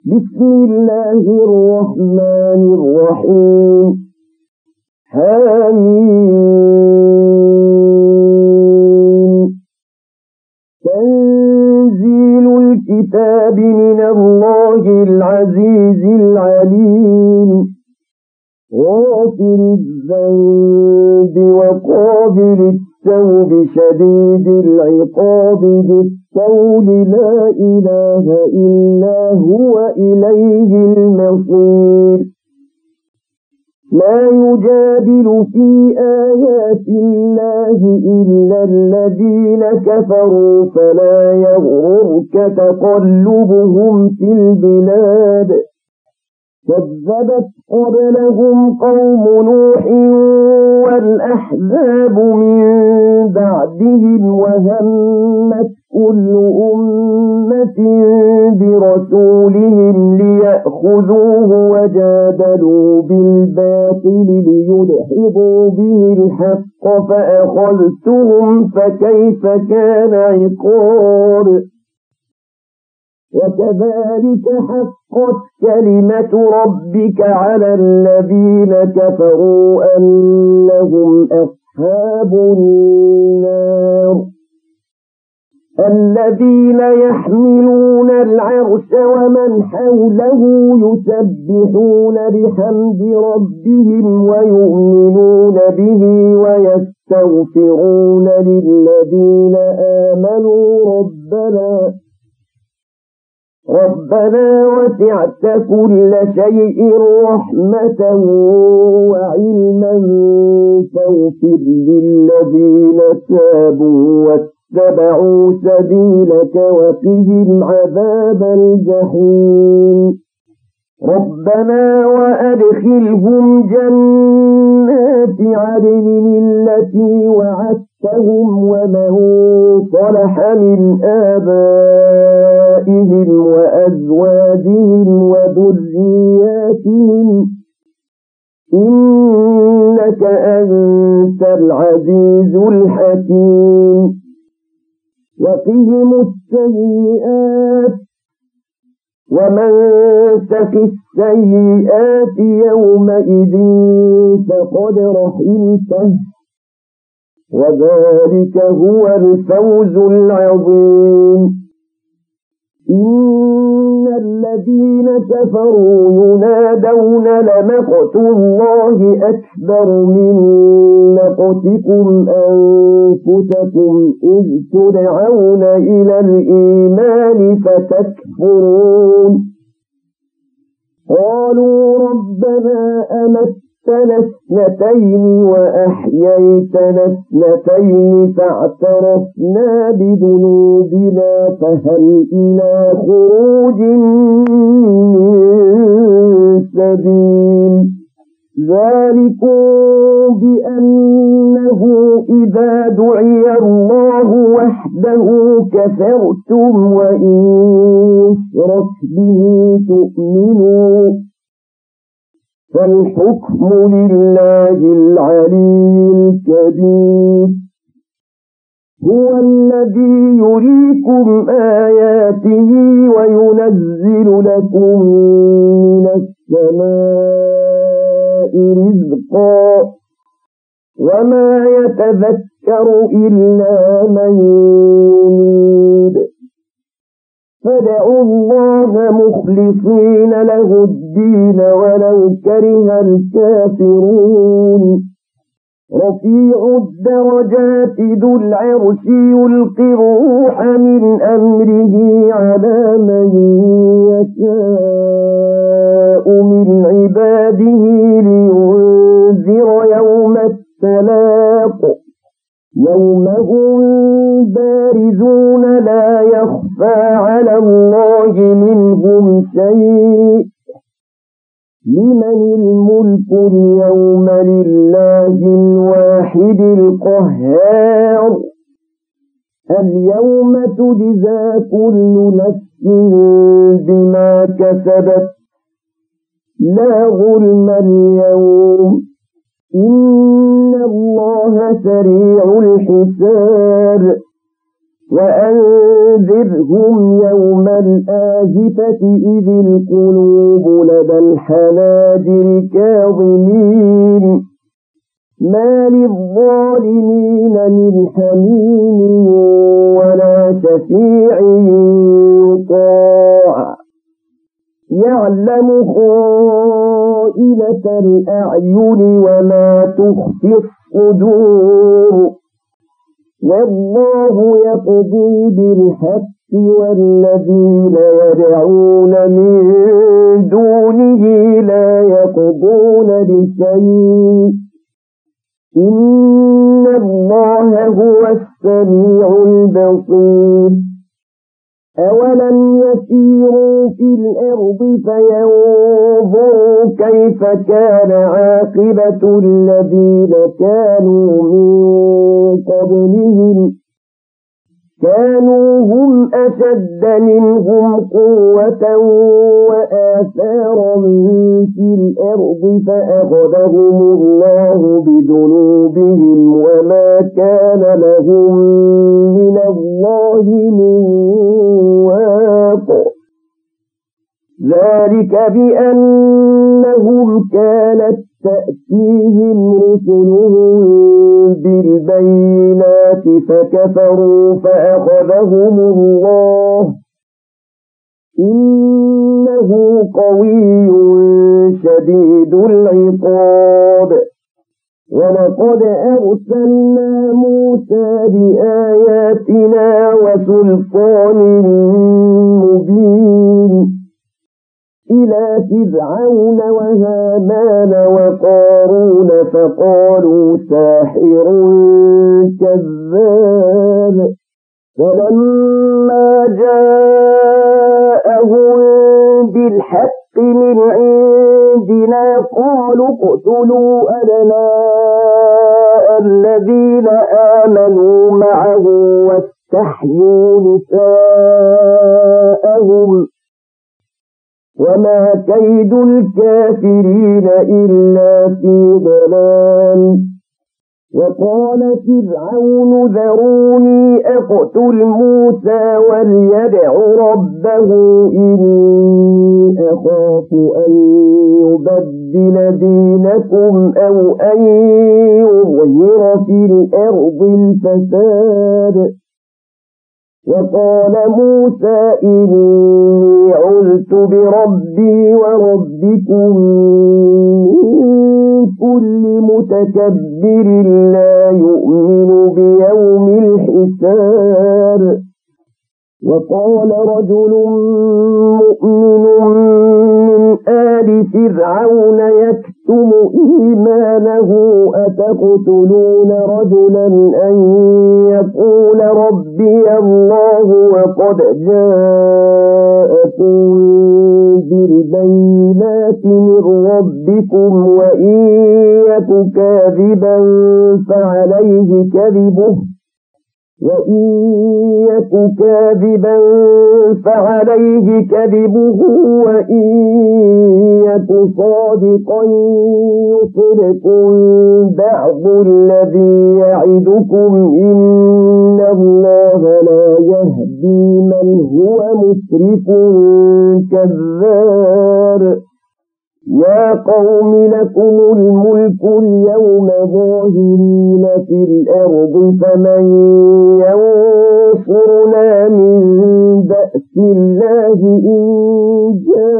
بسم الله الرحمن الرحيم حميم تنزيل الكتاب من الله العزيز العليم غافر الذنب وقابل التوب شديد العقاب ذي الطول لا إله إلا هو إليه المصير لا يجادل في آيات الله إلا الذين كفروا فلا يغررك تقلبهم في البلاد كذبت قبلهم قوم نوح والأحزاب من بعدهم وهمت كل أمة برسولهم ليأخذوه وجادلوا بالباطل ليدحضوا به الحق فأخذتهم فكيف كان عقاب وكذلك حقت كلمة ربك على الذين كفروا أنهم أصحاب النار الذين يحملون العرش ومن حوله يسبحون بحمد ربهم ويؤمنون به ويستغفرون للذين آمنوا ربنا وسعت كل شيء رحمة وعلما فاغفر للذين تابوا واتبعوا سبيلك وقهم عذاب الجحيم ربنا وأدخلهم جنات عدن التي وعدتهم ومن صلح من آبائهم وأزواجهم وذرياتهم إنك أنت العزيز الحكيم وقهم السيئات ومن تق السيئات يومئذ فقد رحمته وذلك هو الفوز العظيم إن الذين كفروا ينادون لمقت الله أكبر من مقتكم أنفسكم إذ تدعون إلى الإيمان فتكفرون قالوا ربنا أمتنا اثنتين وأحييتنا اثنتين فاعترفنا بذنوبنا فهل إلى خروج من سبيل ذلكم بأنه إذا دعي الله وحده كفرتم وإن يشرك به تؤمنوا فالحكم لله العلي الكبير هو الذي يريكم آياته وينزل لكم من السماء رزقا وما يتذكر إلا من ينيب فادعوا الله مخلصين له الدين ولو كره الكافرون رفيع الدرجات ذو العرش يلقي الروح من أمره على من يشاء من عباده لينذر يوم التلاق يوم هم بارزون لا يخفى على الله منهم شيء لمن الملك اليوم لله الواحد القهار اليوم تجزى كل نفس بما كسبت لا ظلم اليوم إن الله سريع الحساب وأنذرهم يوم الآزفة إذ القلوب لدى الحناجر كاظمين ما للظالمين من حميم ولا شفيع يطاع يعلم خائنة الأعين وما تخفي الصدور والله يقضي بالحق والذين يدعون من دونه لا يقضون بشيء إن الله هو السميع البصير أولم يسيروا في الأرض فينظروا كيف كان عاقبة الذين كانوا من قبلهم كانوا هم أشد منهم قوة وآثارا في الأرض فأخذهم الله بذنوبهم وما كان لهم من الله من واق ذلك بأنهم كانت تأتيهم رسلهم بالبينات فكفروا فأخذهم الله إنه قوي شديد العقاب ولقد أرسلنا موسى بآياتنا وسلطان مبين إلى فرعون وهامان وقارون فقالوا ساحر كذاب فلما جاءهم بالحق من عندنا قالوا اقتلوا أبناء الذين آمنوا معه واستحيوا نساءهم وما كيد الكافرين إلا في ضلال وقال فرعون ذروني أقتل موسى وليدع ربه إني أخاف أن يبدل دينكم أو أن يظهر في الأرض الفساد وقال موسى إني عذت بربي وربكم من كل متكبر لا يؤمن بيوم الحساب وقال رجل مؤمن من آل فرعون يكتم إيمانه أتقتلون رجلا أن يقول ربي الله وقد جاءكم بالبينات من ربكم وإن يك كاذبا فعليه كذبه وإن يك صادقا يصبكم بعض الذي يعدكم إن الله لا يهدي من هو مسرف كذاب يا قوم لكم الملك اليوم ظاهرين في الأرض فمن ينصرنا من بأس الله إن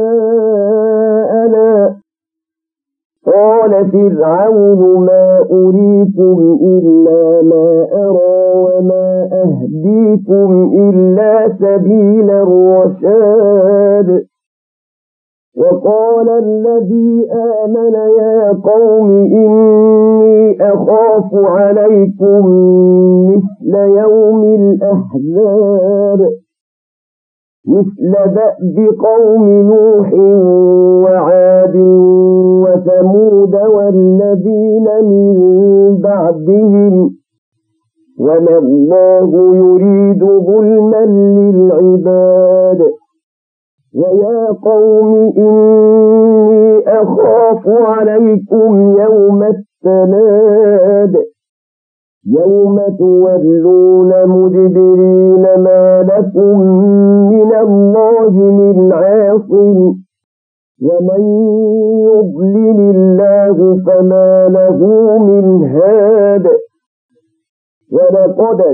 جاءنا قال فرعون ما أريكم إلا ما أرى وما أهديكم إلا سبيل الرشاد وقال الذي آمن يا قوم إني أخاف عليكم مثل يوم الأحزاب مثل دأب قوم نوح وعاد وثمود والذين من بعدهم وما الله يريد ظلما للعباد ويا قوم إني أخاف عليكم يوم التناد يوم تولون مدبرين ما لكم من الله من عاصم ومن يضلل الله فما له من هاد ولقد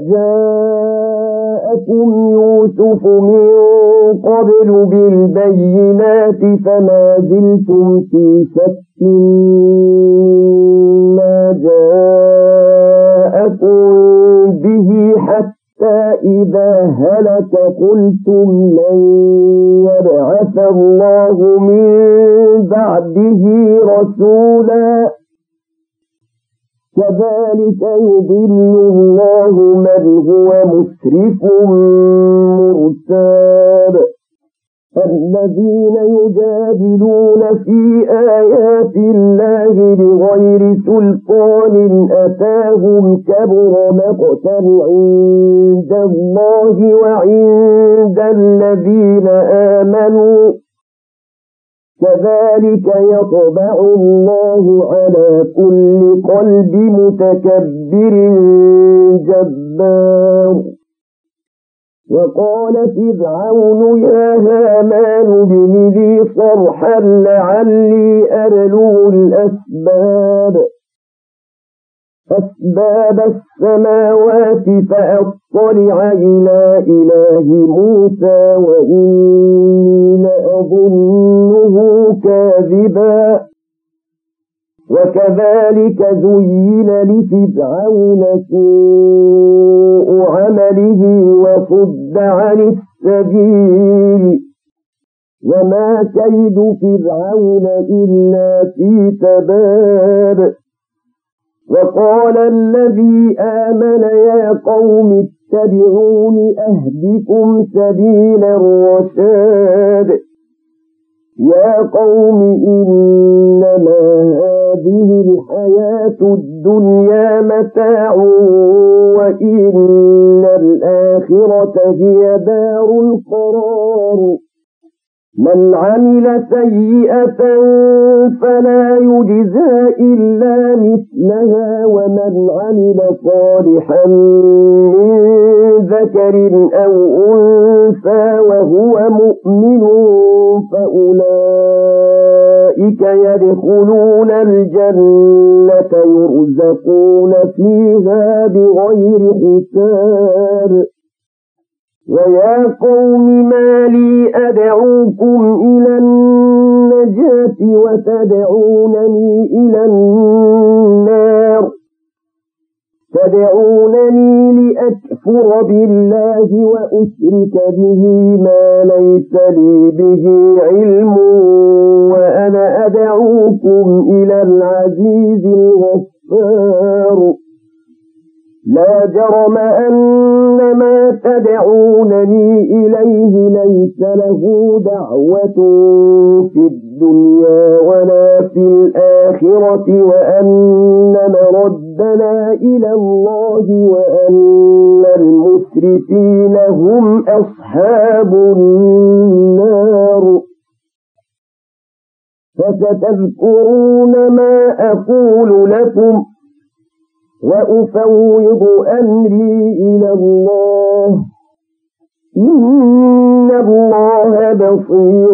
جاءكم يوسف من قبل بالبينات فما زلتم في شك ما جاءكم به حتى إذا هلك قلتم لن يبعث الله من بعده رسولا كذلك يضل الله من هو مسرف مرتاب الذين يجادلون في آيات الله بغير سلطان أتاهم كبر مقتا عند الله وعند الذين آمنوا كذلك يطبع الله على كل قلب متكبر جبار وقال فرعون يا هامان ابن لي صرحا لعلي أبلغ أسباب السماوات فأطلع إلى إله موسى وإني لأظنه كاذبا وكذلك زين لفرعون سوء عمله وصد عن السبيل وما كيد فرعون إلا في تباب وقال الذي آمن يا قوم اتبعون أهدكم سبيل الرشاد يا قوم إنما هذه الحياة الدنيا متاع وإن الآخرة هي دار القرار من عمل سيئة فلا يجزى إلا مثلها ومن عمل صالحا من ذكر أو أنثى وهو مؤمن فأولئك يدخلون الجنة يرزقون فيها بغير حساب ويا قوم ما لي أدعوكم إلى النجاة وتدعونني إلى النار تدعونني لأكفر بالله وأشرك به ما ليس لي به علم وأنا أدعوكم إلى العزيز الغفار لا جرم أن ما تدعونني إليه ليس له دعوة في الدنيا ولا في الآخرة وأن مردنا إلى الله وأن المسرفين هم أصحاب النار فستذكرون ما أقول لكم وأفوض أمري إلى الله إن الله بصير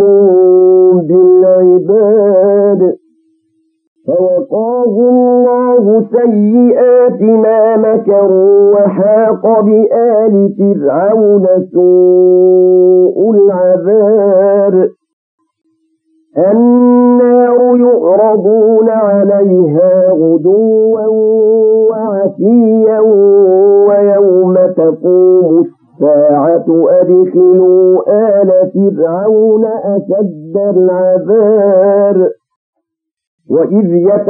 بالعباد فوقاه الله سيئات ما مكروا وحاق بآل فرعون سوء العذاب النار يعرضون عليها غدوا وعشيا ويوم تقوم الساعة أدخلوا آل فرعون أشد العذاب وإذ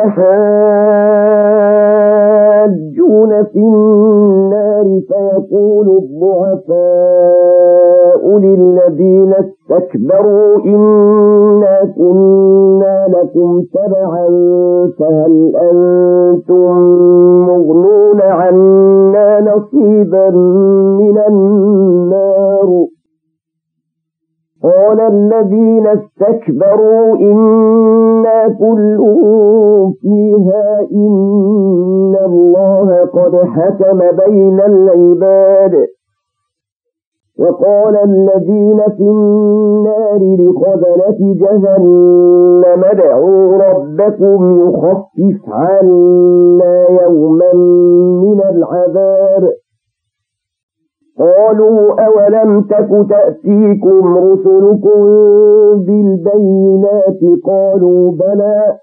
يتحاجون في النار فيقول الضعفاء للذين استكبروا إنا كنا لكم تبعا فهل أنتم مغنون عنا نصيبا من النار قال الذين استكبروا إنا كل فيها إن الله وقد حكم بين العباد. وقال الذين في النار لخزنة جهنم ادعوا ربكم يخفف عنا يوما من العذاب. قالوا أولم تك تأتيكم رسلكم بالبينات قالوا بلى.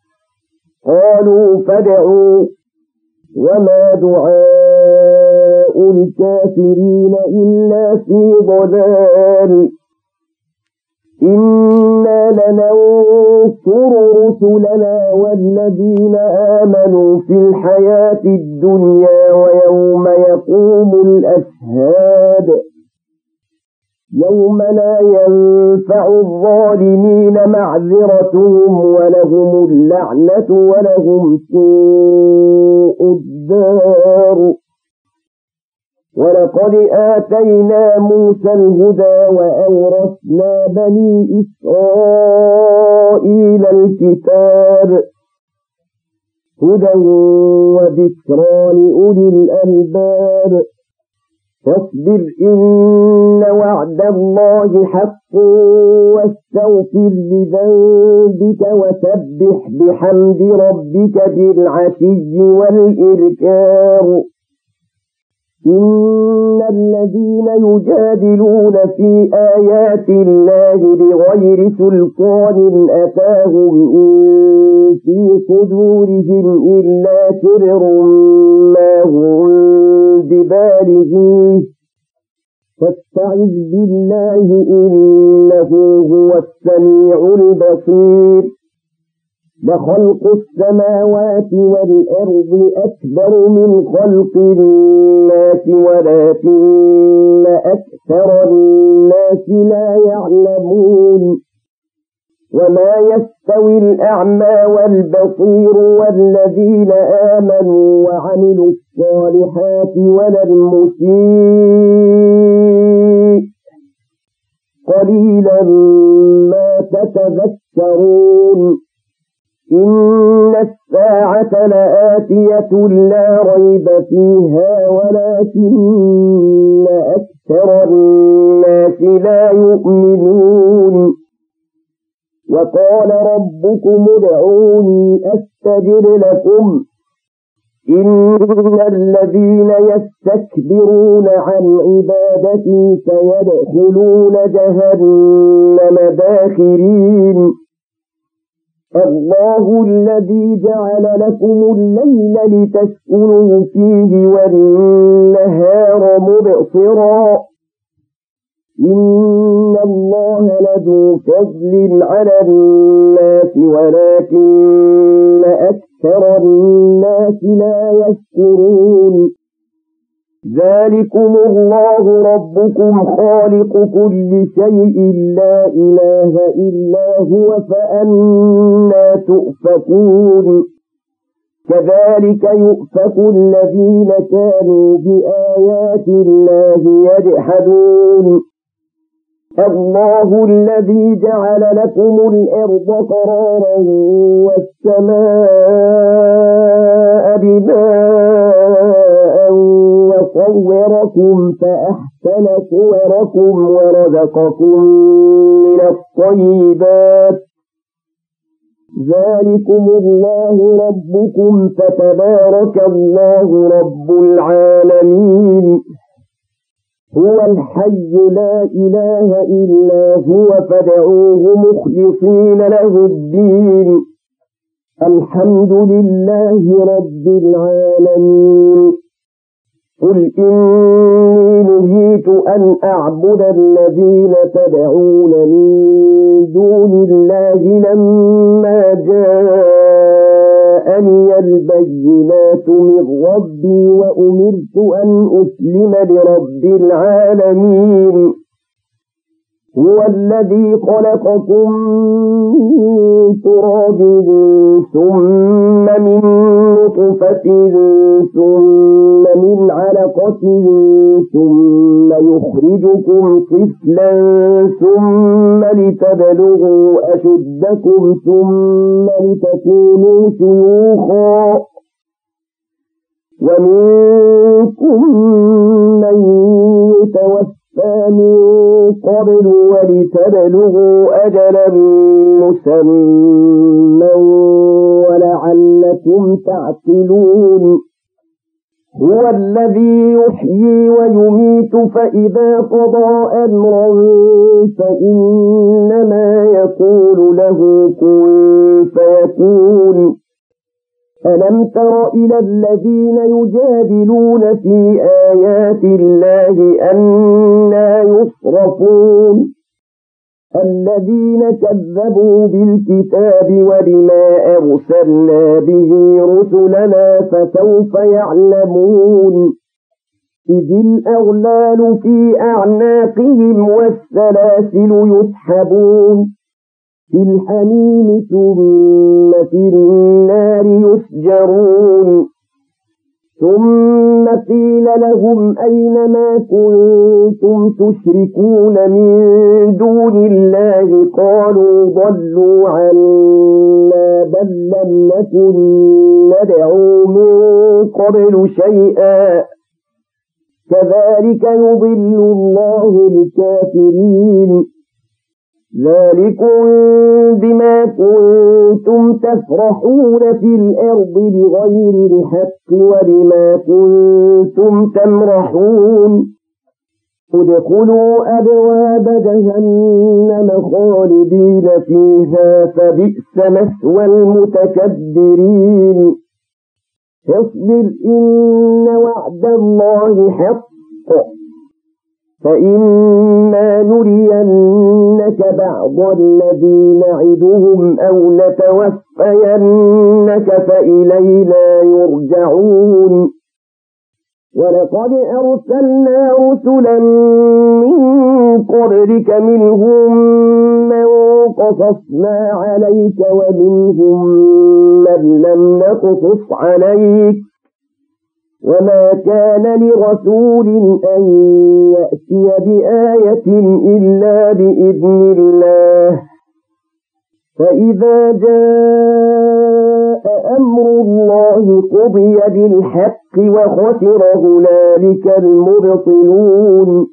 قالوا فادعوا وما دعاء الكافرين إلا في ضلال. إنا لننصر رسلنا والذين آمنوا في الحياة الدنيا ويوم يقوم الأشهاد. يوم لا ينفع الظالمين معذرتهم ولهم اللعنة ولهم سوء الدار. ولقد آتينا موسى الهدى وأورثنا بني إسرائيل الكتاب هدى وذكرى لأولي الألباب. فاصبر إن وعد الله حق واستغفر لذنبك وسبح بحمد ربك بالعشي والإبكار. إن الذين يجادلون في آيات الله بغير سلطان أتاهم إن في صدورهم إلا كبر ما هم ببالغيه فاستعذ بالله إنه هو السميع البصير. لخلق السماوات والأرض أكبر من خلق الناس ولكن أكثر الناس لا يعلمون. وما يستوي الأعمى والبصير والذين آمنوا وعملوا الصالحات ولا المسيء قليلا ما تتذكرون. إن الساعة لآتية لا ريب فيها ولكن أكثر الناس لا يؤمنون. وقال ربكم ادعوني أستجب لكم إن الذين يستكبرون عن عبادتي سيدخلون جهنم داخرين. الله الذي جعل لكم الليل لتسكنوا فيه والنهار مبصرا. إن الله لذو فضل على الناس ولكن أكثر الناس لا يشكرون. ذلكم الله ربكم خالق كل شيء لا إله إلا هو فأنى تؤفكون. كذلك يؤفك الذين كانوا بآيات الله يجحدون. الله الذي جعل لكم الأرض قرارا والسماء بناء وصوركم فأحسن صوركم ورزقكم من الطيبات. ذلكم الله ربكم فتبارك الله رب العالمين. هو الحي لا إله إلا هو فادعوه مخلصين له الدين. الحمد لله رب العالمين. قل إني نهيت أن أعبد الذين تدعون من دون الله لما جاءني البينات من ربي وأمرت أن أسلم لرب العالمين. هو الذي خلقكم من تراب ثم من نطفة ثم من علقة ثم يخرجكم طفلا ثم لتبلغوا أشدكم ثم لتكونوا شيوخا ومنكم من يتوفى من قبل ولتبلغوا أجلا مسمى ولعلكم تعقلون هو الذي يحيي ويميت فإذا قضى أمرا فإنما يقول له كن فيكون ألم تر إلى الذين يجادلون في آيات الله أنى يصرفون الذين كذبوا بالكتاب وبما أرسلنا به رسلنا فسوف يعلمون إذ الأغلال في أعناقهم والسلاسل يسحبون في الحميم ثم في النار يسجرون ثم قيل لهم أين ما كنتم تشركون من دون الله قالوا ضلوا عنا بل لم نكن ندعو من قبل شيئا كذلك يضل الله الكافرين ذلكم بما كنتم تفرحون في الأرض بغير الحق وبما كنتم تمرحون ادخلوا أبواب جهنم خالدين فيها فبئس مثوى المتكبرين اصبر إن وعد الله حق فإما نرينك بعض الذي نعدهم أو نتوفينك فإلينا يرجعون ولقد أرسلنا رسلا من قبلك منهم من قصصنا عليك ومنهم من لم نقصص عليك وما كان لرسول أن يأتي بآية إلا بإذن الله فإذا جاء أمر الله قضي بالحق وخسر هنالك المبطلون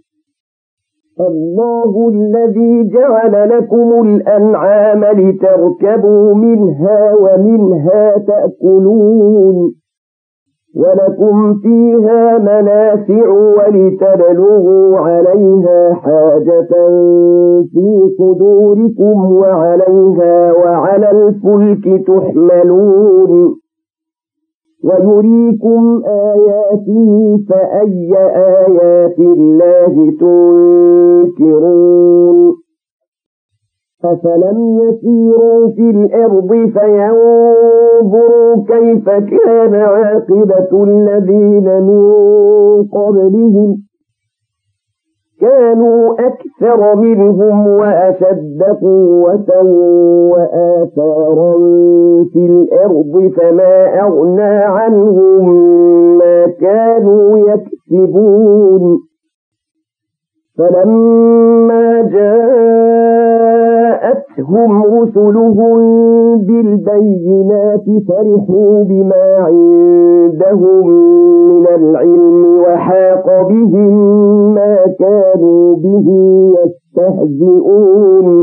الله الذي جعل لكم الأنعام لتركبوا منها ومنها تأكلون ولكم فيها منافع ولتبلغوا عليها حاجة في صدوركم وعليها وعلى الفلك تحملون ويريكم آياته فأي آيات الله تنكرون أفلم يسيروا في الأرض فينظروا كيف كان عاقبة الذين من قبلهم كانوا أكثر منهم وأشد قوة وآثارا في الأرض فما أغنى عنهم ما كانوا يكسبون فلما جاءتهم رسلهم بالبينات فرحوا بما عندهم من العلم وحاق بهم ما كانوا به يستهزئون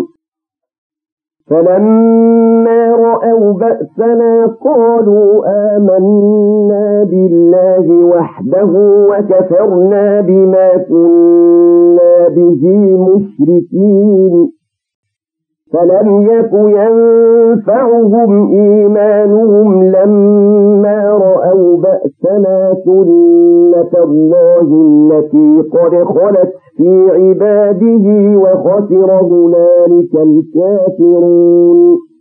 فلما رأوا بأسنا قالوا آمنا بالله وحده وكفرنا بما كنا به مشركين فلم يك ينفعهم إيمانهم لما رأوا بأسنا سنة الله التي قد خلت في عباده وخسر هنالك الكافرون